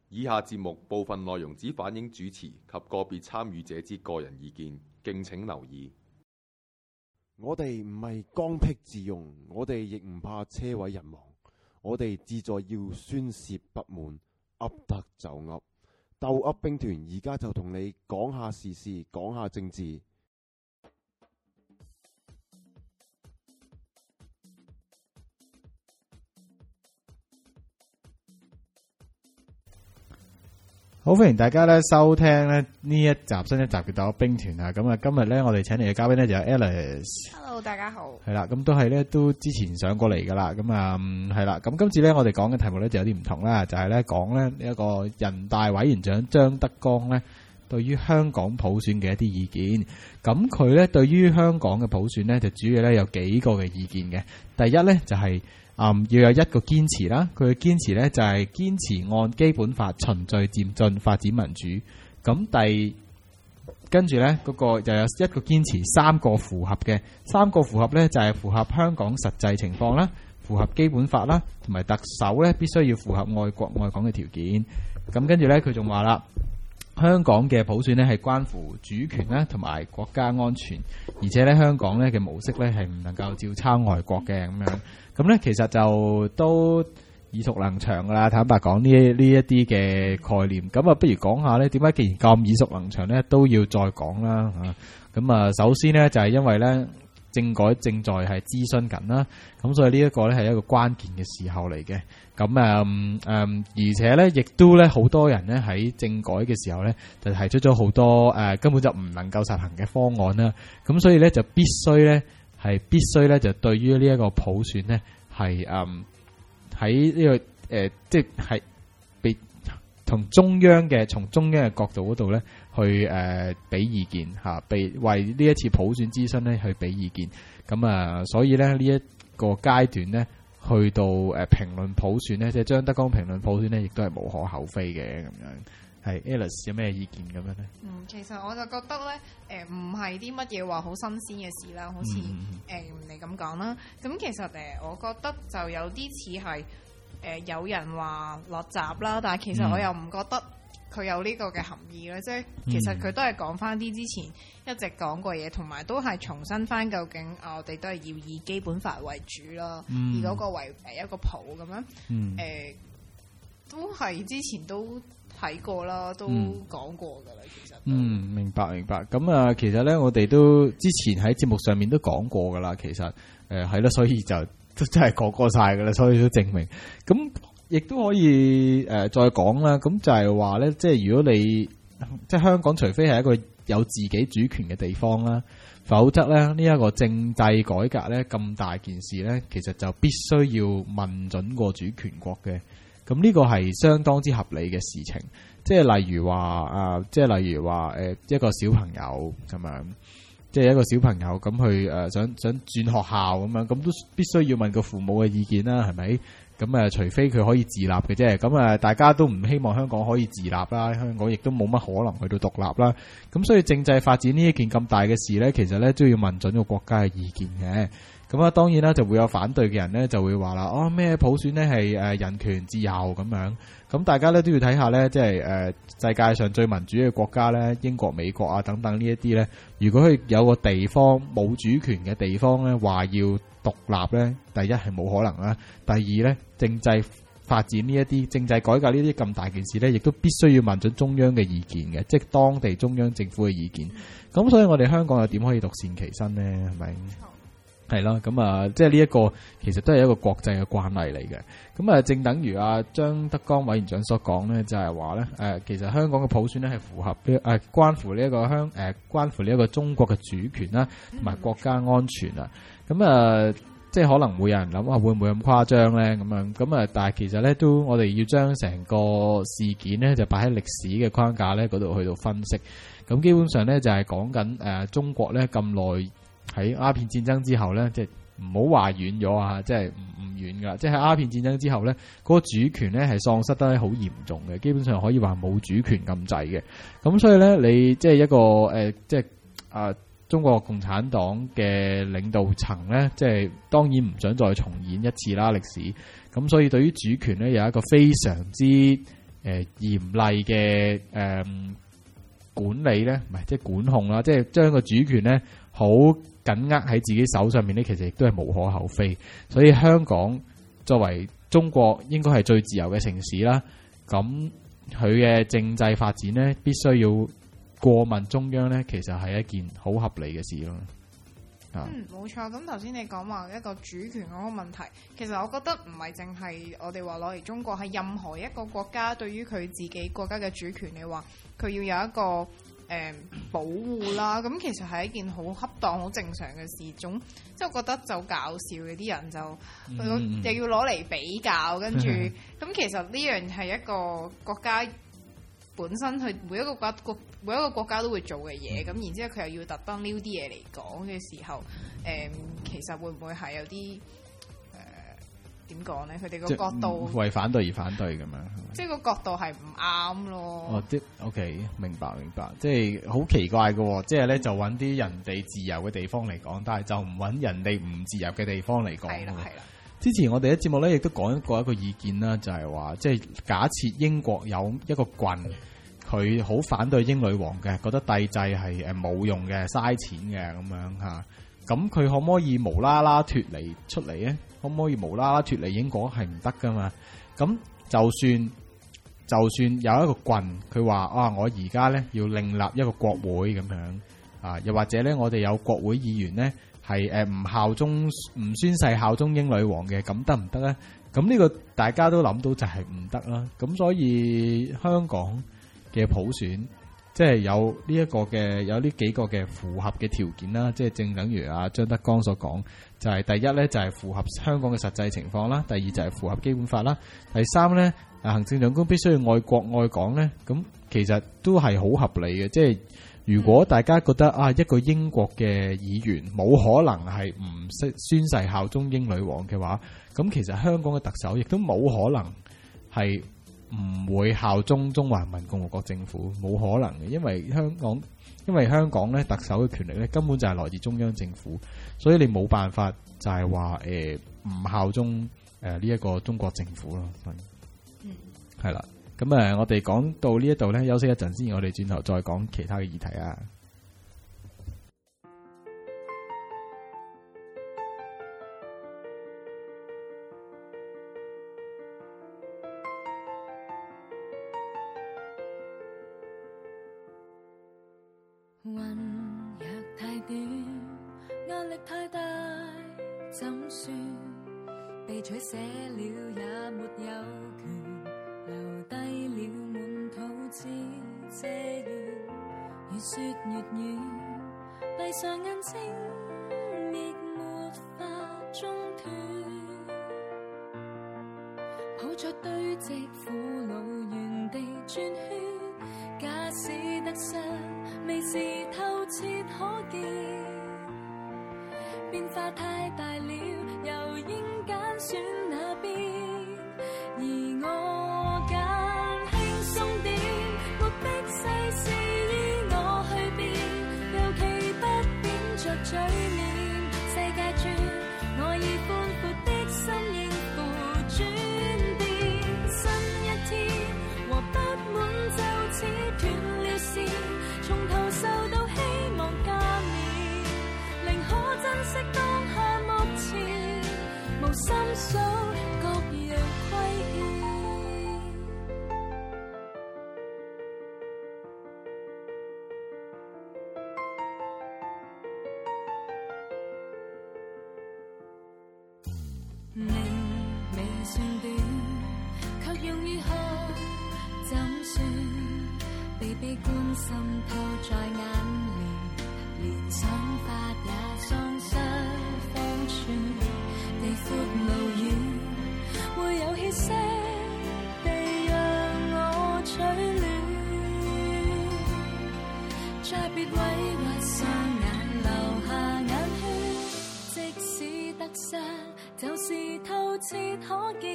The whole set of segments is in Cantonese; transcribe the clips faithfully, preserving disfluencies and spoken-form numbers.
以下節目部分內容只反映主持及個別參與者之個人意見，敬請留意。 我哋唔係剛愎自用，我哋亦唔怕車毀人亡，我哋志在要宣泄不滿，噏得就噏。鬥噏兵團而家就同你講下時事，講下政治。 好，歡迎大家咧收聽咧呢一集新一集嘅鬥噏兵團啊！咁啊，今日咧我哋請嚟嘅嘉賓咧就有 Alice。Hello， 大家好。 係啦，咁都係咧都之前上過嚟噶啦，咁啊係啦，咁今次咧我哋講嘅題目咧就有啲唔同啦，就係咧講咧呢一個人大委員長張德江咧對於香港普選嘅一啲意見。咁佢咧對於香港嘅普選咧就主要咧有幾個嘅意見嘅。第一咧就係、是。嗯，要有一個堅持啦，佢嘅堅持咧就係堅持按基本法循序漸進發展民主。咁第跟住咧嗰個又有一個堅持，三個符合嘅，三個符合咧就係符合香港實際情況啦，符合基本法啦，同埋特首咧必須要符合愛國愛港嘅條件。咁跟住咧佢仲話啦，香港嘅普選咧係關乎主權啦，同埋國家安全，而且咧香港咧嘅模式咧係唔能夠照抄外國嘅咁樣。咁咧其實就都耳熟能詳噶啦，坦白講呢呢一啲嘅概念。咁啊，不如講下咧點解既然咁耳熟能詳咧，都要再講啦嚇。咁啊，首先咧就係因為咧政改正在係諮詢緊啦，咁所以呢一個咧係一個關鍵嘅時候嚟嘅。咁啊誒，而且咧亦都咧好多人咧喺政改嘅時候咧就提出咗好多誒根本就唔能夠實行嘅方案啦。咁所以咧就必須咧。係必須咧，就對於呢一個普選咧，係誒喺呢個誒、呃，即係被同中央嘅從中央嘅角度嗰度咧，去誒俾、呃、意見嚇，被為呢一次普選諮詢咧去俾意見。咁啊，所以咧呢一個階段咧，去到誒評論普選咧，即係張德江評論普選咧，亦都係無可厚非嘅咁樣。係 Alice 有咩意見咁樣咧？ 嗯，其實我就覺得咧，誒唔係啲乜嘢話好新鮮嘅事啦，好似誒、嗯呃、你咁講啦。咁其實誒、呃，我覺得就有啲似係誒有人話落閘啦，但係其實我又唔覺得佢有呢個嘅含義咧。即係、嗯、其實佢都係講翻啲之前一直講過嘢，同埋都係重申翻究竟啊，我哋都係要以基本法為主啦，嗯、以嗰個為誒一個譜咁樣。誒、嗯呃、都係之前都睇過啦，都講過噶啦，其實。 嗯，明白明白。咁啊，其實咧，我哋都之前喺節目上面都講過噶啦。其實，誒係咯，所以就都真係講過晒噶啦，所以都證明。咁亦都可以誒、呃、再講啦。咁就係話咧，即係如果你即係香港，除非係一個有自己主權嘅地方啦，否則咧呢一、這個政制改革咧咁大件事咧，其實就必須要問准過主權國嘅。咁呢個係相當之合理嘅事情，即係例如話啊，即係例如話誒一個小朋友咁樣，即係一個小朋友咁去誒想想轉學校咁樣，咁都必須要問個父母嘅意見啦，係咪？咁誒，除非佢可以自立嘅啫，咁誒大家都唔希望香港可以自立啦，香港亦都冇乜可能去到獨立啦。咁所以政制發展呢一件咁大嘅事咧，其實咧都要問準個國家嘅意見嘅。咁啊，當然啦，就會有反對嘅人咧，就會話啦，哦咩普選咧係誒人權自由咁樣。咁大家咧都要睇下咧，即係誒世界上最民主嘅國家咧，英國、美國啊等等呢一啲咧，如果佢有個地方冇主權嘅地方咧，話要獨立咧，第一係冇可能啦，第二咧政制發展呢一啲政制改革呢啲咁大件事咧，亦都必須要問準中央嘅意見嘅，即係當地中央政府嘅意見。咁所以我哋香港又點可以獨善其身咧？係咪？係啦，咁啊，即係呢一個其實都係一個國際嘅慣例嚟嘅。咁啊，正等於啊張德江委員長所講咧，就係話咧，誒，其實香港嘅普選咧係符合呢誒關乎呢一個香誒關乎呢一個中國嘅主權啦，同埋國家安全啊。咁啊，即係可能會有人諗啊，會唔會咁誇張咧？咁樣咁啊，但係其實咧都我哋要將成個事件咧就擺喺歷史嘅框架咧嗰度去到分析。咁基本上咧就係講緊誒中國咧咁耐。喺鴉片戰爭之後咧，即係唔好話遠咗啊！即係唔唔遠噶，即係喺鴉片戰爭之後咧，嗰、那個主權咧係喪失得好嚴重嘅，基本上可以話冇主權咁滯嘅。咁所以咧，你即係一個誒、呃，即係啊、呃，中國共產黨嘅領導層咧，即係當然唔想再重演一次啦歷史。咁所以對於主權咧有一個非常之誒嚴厲嘅誒管理咧，唔係即係管控啦，即係將個主權咧好緊握喺自己手上面咧，其實亦都係無可厚非。所以香港作為中國應該係最自由嘅城市啦，咁佢嘅政制發展咧，必須要過問中央咧，其實係一件好合理嘅事咯。 嗯，冇錯。咁頭先你講話一個主權嗰個問題，其實我覺得唔係淨係我哋話攞嚟中國，係任何一個國家對於佢自己國家嘅主權嘅話，佢要有一個誒、呃、保護啦。咁其實係一件好恰當、好正常嘅事。總即係我覺得就搞笑嘅啲人就嗯嗯又要攞嚟比較，跟住咁其實呢樣係一個國家本身佢每一個國國每一個國家都會做嘅嘢，咁、嗯、然之後佢又要特登撩啲嘢嚟講嘅時候，誒、呃、其實會唔會係有啲誒點講咧？佢哋個角度為反對而反對咁樣， 即係個角度係唔啱咯。 哦，啲 OK 明白明白，即係好奇怪嘅，即係咧就揾啲人哋自由嘅地方嚟講，但係就唔揾人哋唔自由嘅地方嚟講。 係啦係啦。 之前我哋喺節目咧亦都講過一個意見啦，就係話即係假設英國有一個郡。佢好反對英女王嘅，覺得帝制係誒冇用嘅、嘥錢嘅咁樣嚇。咁佢可唔可以無啦啦脫離出嚟咧？可唔可以無啦啦脫離英國係唔得噶嘛？咁就算就算有一個郡，佢話啊，我而家咧要另立一個國會咁樣啊，又或者咧我哋有國會議員咧係誒唔效忠、唔宣誓效忠英女王嘅，咁得唔得咧？咁呢個大家都諗到就係唔得啦。咁所以香港嘅普選，即係有呢一個嘅有呢幾個嘅符合嘅條件啦，即係正等於阿張德江所講，就係、是、第一咧就係、是、符合香港嘅實際情況啦，第二就係符合基本法啦，第三咧行政長官必須要愛國愛港咧，咁其實都係好合理嘅。即係如果大家覺得啊一個英國嘅議員冇可能係唔識宣誓效忠英女王嘅話，咁其實香港嘅特首亦都冇可能係唔會效忠中華人民共和國政府，冇可能嘅，因為香港，因為香港咧特首嘅權力咧根本就係來自中央政府，所以你冇辦法就係話誒唔效忠誒呢一個中國政府咯。嗯，係啦，咁誒我哋講到呢一度咧，休息一陣先，我哋轉頭再講其他嘅議題啊。 運若太短，壓力太大，怎算被取捨了也沒有權，留低了滿肚子嗟怨，越說越遠，閉上眼睛亦沒法中斷，抱着堆積苦惱原地轉圈，假使得失未是透徹可見，變化太大了，又應揀選哪邊？而我揀輕鬆點，沒逼世事依我去變，尤其不扁着嘴臉。世界轉，我以寬闊的心應付轉變。新一天和不滿就此斷了線，從頭受到希望加冕，寧可珍惜當下目前，無心數各樣虧欠。命未算短，卻容易看，怎算被悲觀滲透在眼簾，連想法也喪失方寸。地闊路遠，會有歇息地讓我取暖，再別委屈雙眼流下眼圈，即使得失就是透徹可見，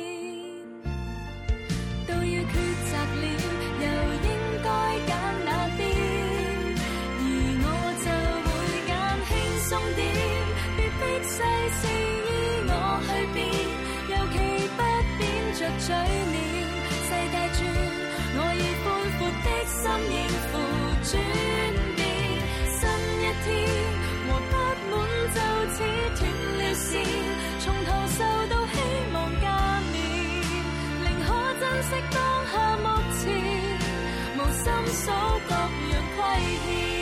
都要抉擇了，又應該揀哪邊？而我就會揀輕鬆點，別逼世事依我去變，尤其不扁着嘴臉。世界轉， 應付轉變。新一天和不滿就此斷了線，從頭受到希望加冕，寧可珍惜當下目前，無心數各樣虧欠。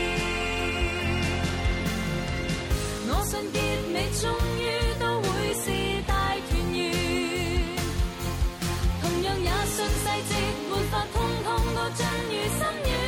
我信結尾終於都會是大團圓，同樣也信細節沒法通通都盡如心願。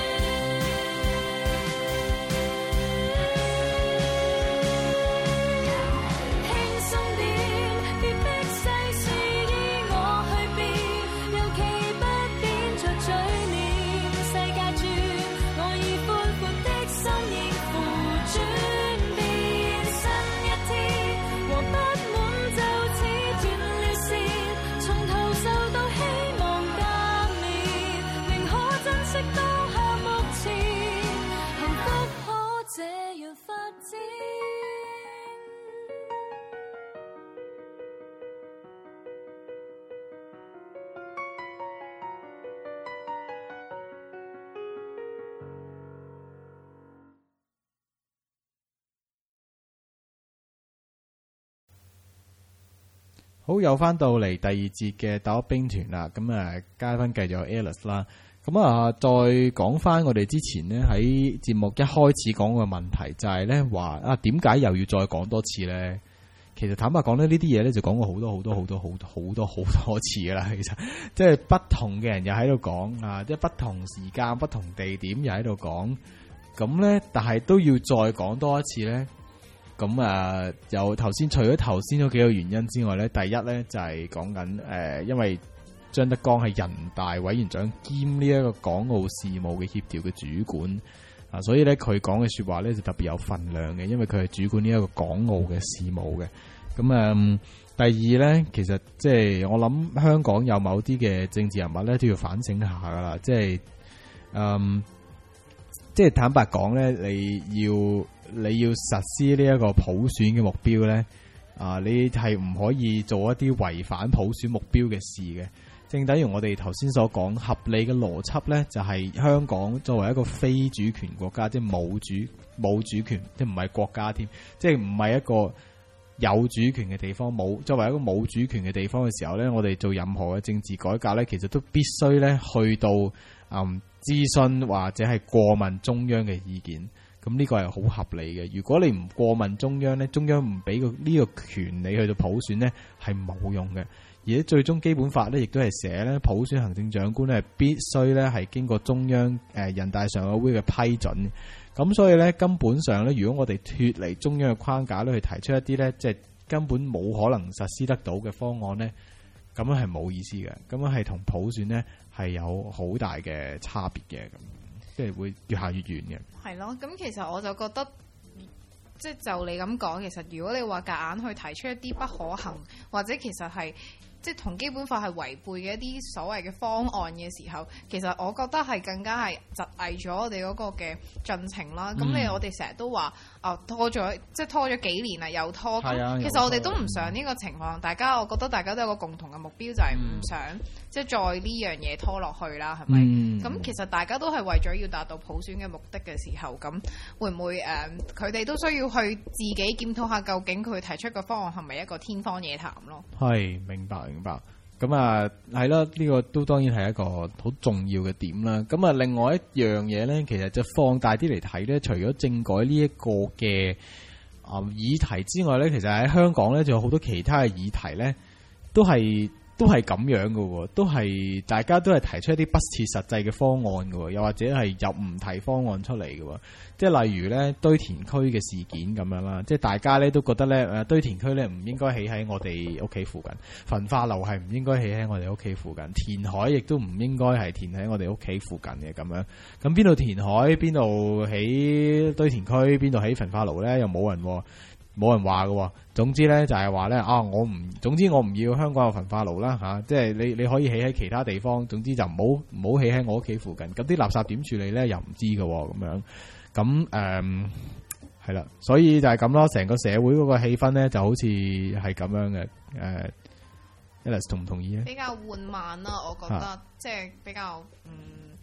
好，又翻到嚟第二節嘅鬥噏兵團啦，咁啊嘉賓繼續有 Alice 啦，咁啊再講翻我哋之前呢喺節目一開始講嘅問題，就係咧話啊點解又要再講多次咧？其實坦白講咧，呢啲嘢咧就講過好多好多好多好多好多好多次噶啦，其實即係不同嘅人又喺度講啊，即係不同時間、不同地點又喺度講，咁咧但係都要再講多一次咧。咁啊，有頭先除咗頭先嗰幾個原因之外咧，第一咧就係講緊誒，因為張德江係人大委員長兼呢一個港澳事務嘅協調嘅主管啊，所以咧佢講嘅說話咧就特別有分量嘅，因為佢係主管呢一個港澳嘅事務嘅。咁啊、嗯，第二咧，其實即係我諗香港有某啲嘅政治人物咧都要反省下噶啦，即係嗯，即係坦白講咧，你要。你要實施呢一個普選嘅目標咧，啊，你係唔可以做一啲違反普選目標嘅事嘅。正等於我哋頭先所講，合理嘅邏輯咧，就係香港作為一個非主權國家，即係冇主冇主權，即係唔係國家添，即係唔係一個有主權嘅地方。冇作為一個冇主權嘅地方嘅時候咧，我哋做任何嘅政治改革咧，其實都必須咧去到嗯諮詢或者係過問中央嘅意見。咁呢個係好合理嘅。如果你唔過問中央咧，中央唔俾個呢個權利去到普選咧，係冇用嘅。而且最終基本法咧，亦都係寫咧，普選行政長官咧係必須咧係經過中央誒人大常委會嘅批准。咁所以咧，根本上咧，如果我哋脫離中央嘅框架咧，去提出一啲咧，即係根本冇可能實施得到嘅方案咧，咁樣係冇意思嘅。咁樣係同普選咧係有好大嘅差別嘅。咁即係會越行越遠嘅。 係咯，咁其實我就覺得，即係就你咁講，其實如果你話夾硬去提出一啲不可行，或者其實係即係同基本法係違背嘅一啲所謂嘅方案嘅時候，其實我覺得係更加係窒礙咗我哋嗰個嘅進程啦。咁、嗯、你我哋成日都話啊拖咗，即係拖咗幾年啦，又拖。係啊。其實我哋都唔想呢個情況。大家我覺得大家都有個共同嘅目標，就係、是、唔想、嗯、即係再呢樣嘢拖落去啦，係咪？咁、嗯、其實大家都係為咗要達到普選嘅目的嘅時候，咁會唔會誒佢哋都需要去自己檢討下，究竟佢提出嘅方案係咪一個天方夜譚咯？係， 明白。明白，咁啊係啦，呢個都當然係一個好重要嘅點啦。咁啊，另外一樣嘢咧，其實就放大啲嚟睇咧，除咗政改呢一個嘅啊議題之外咧，其實喺香港咧，仲有好多其他嘅議題咧，都係都係咁樣嘅，都係大家都係提出一啲不切實際嘅方案嘅，又或者係又唔提方案出嚟嘅。即係例如咧堆填區嘅事件咁樣啦，即係大家咧都覺得咧誒堆填區咧唔應該起喺我哋屋企附近，焚化爐係唔應該起喺我哋屋企附近，填海亦都唔應該係填喺我哋屋企附近嘅咁樣。咁邊度填海，邊度起堆填區，邊度起焚化爐咧，又冇人冇人話嘅。總之咧就係話咧啊，我唔總之我唔要香港有焚化爐啦嚇，即係你你可以起喺其他地方，總之就唔好唔好起喺我屋企附近。咁啲垃圾點處理咧又唔知嘅咁樣。咁誒係啦，所以就係咁咯。成個社會嗰個氣氛咧，就好似係咁樣嘅。誒 Alice 同唔同意咧？ 比較緩慢啦，我覺得、啊、即係比較嗯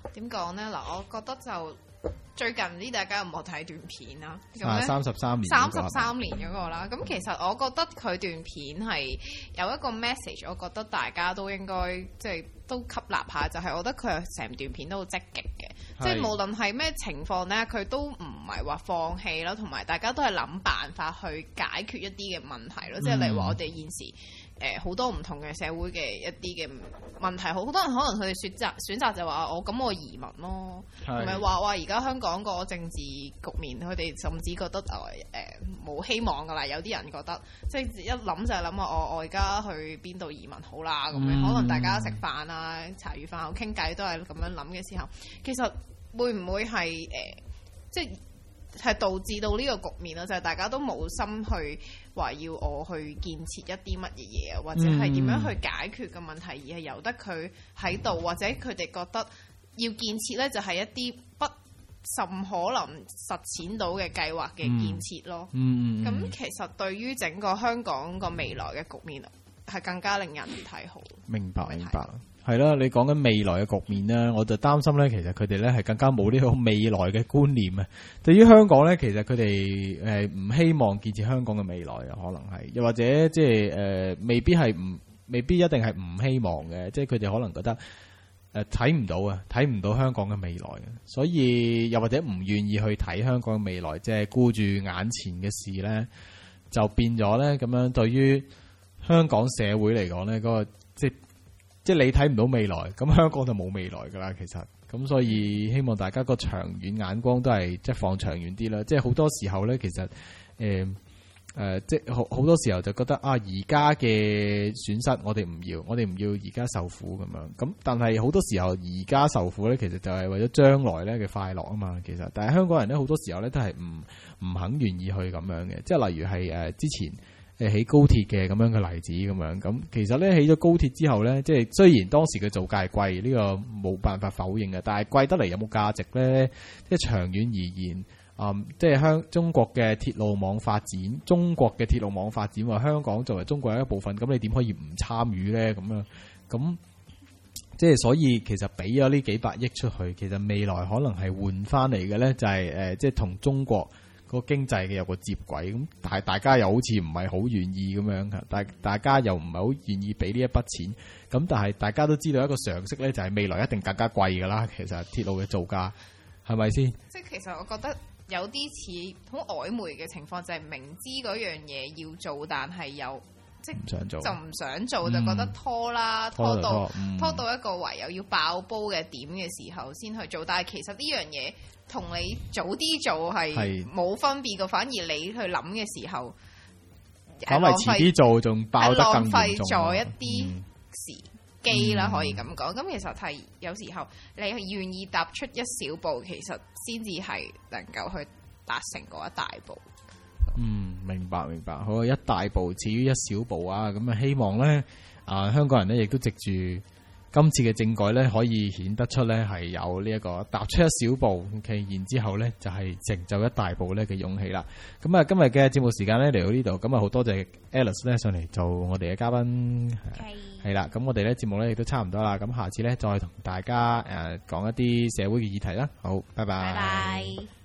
點講咧？嗱，我覺得就最近唔知大家有冇睇段片啦。 啊，三十三年三十三年嗰個啦。咁其實我覺得佢段片係有一個 message，我覺得大家都應該即係都吸納下，就係、是、我覺得佢係成段片都好積極嘅，是即係無論係咩情況咧，佢都唔係話放棄咯，同埋大家都係諗辦法去解決一啲嘅問題咯。嗯、即係例如話我哋現時誒好、呃、多唔同嘅社會嘅一啲嘅問題，好多人可能佢哋選擇選擇就話我咁我移民咯，同埋話話而家香港個政治局面，佢哋甚至覺得誒冇、呃、希望㗎啦。有啲人覺得即係一諗就係諗啊，我我而家去邊度移民好啦咁樣，嗯、可能大家食飯啊、茶餘飯後傾偈都係咁樣諗嘅時候，其實會唔會係誒、呃、即係係導致到呢個局面咯？就係、是、大家都冇心去話要我去建設一啲乜嘢嘢啊，或者係點樣去解決嘅問題，而係由得佢喺度，或者佢哋覺得要建設呢，就係一啲不甚可能實踐到嘅計劃嘅建設咯。咁、嗯嗯嗯、其實對於整個香港個未來嘅局面係更加令人睇好。 明白，明白。係啦，你講緊未來嘅局面咧，我就擔心咧，其實佢哋咧係更加冇呢個未來嘅觀念啊。對於香港咧，其實佢哋誒唔希望建設香港嘅未來啊，可能係又或者即係誒未必係唔未必一定係唔希望嘅，即係佢哋可能覺得誒睇唔到啊，睇唔到香港嘅未來嘅，所以又或者唔願意去睇香港嘅未來，即係顧住眼前嘅事咧，就變咗咧咁樣。對於香港社會嚟講咧，嗰個即係。即係你睇唔到未來，咁香港就冇未來噶啦。其實咁，所以希望大家個長遠眼光都係即係放長遠啲啦。即係好多時候咧，其實誒誒、呃呃，即係好好多時候就覺得啊，而家嘅損失我哋唔要，我哋唔要而家受苦咁樣。咁但係好多時候而家受苦咧，其實就係為咗將來咧嘅快樂啊嘛。其實，但係香港人咧好多時候咧都係唔唔肯願意去咁樣嘅。即係例如係誒之前。誒起高鐵嘅咁樣嘅例子咁樣，咁其實咧起咗高鐵之後咧，即係雖然當時嘅造價係貴，呢個冇辦法否認嘅，但係貴得嚟有冇價值咧？即係長遠而言，嗯，即係香中國嘅鐵路網發展，中國嘅鐵路網發展話香港作為中國嘅一部分，咁你點可以唔參與咧？咁樣咁即係所以其實俾咗呢幾百億出去，其實未來可能係換翻嚟嘅咧，就係誒即係同中國個經濟嘅有個接軌，咁但係大家又好似唔係好願意咁樣嘅，大大家又唔係好願意俾呢一筆錢，咁但係大家都知道一個常識咧，就係未來一定更加貴噶啦。其實鐵路嘅造價係咪先？ 即係其實我覺得有啲似好曖昧嘅情況，就係明知嗰樣嘢要做，但係又即係唔想做，就唔想做，嗯、就覺得拖啦，拖到拖到、嗯、拖到一個唯有要爆煲嘅點嘅時候先去做，但係其實呢樣嘢同你早啲做係冇分別嘅，反而你去諗嘅時候， 反為遲啲做仲爆得更嚴重，浪費咗一啲時機啦，嗯、可以咁講。咁其實係有時候你係願意踏出一小步，其實先至係能夠去達成嗰一大步。 嗯，明白明白，好，一大步始於一小步啊！咁啊，希望咧啊，香港人咧亦都藉住今次嘅政改咧，可以顯得出咧係有呢一個踏出一小步，OK，然之後咧就係成就一大步咧嘅勇氣啦。咁啊，今日嘅節目時間咧嚟到呢度，咁啊好多謝 Alice 咧上嚟做我哋嘅嘉賓，係啦。咁我哋咧節目咧亦都差唔多啦。咁下次咧再同大家誒講一啲社會嘅議題啦。好，拜拜。拜拜。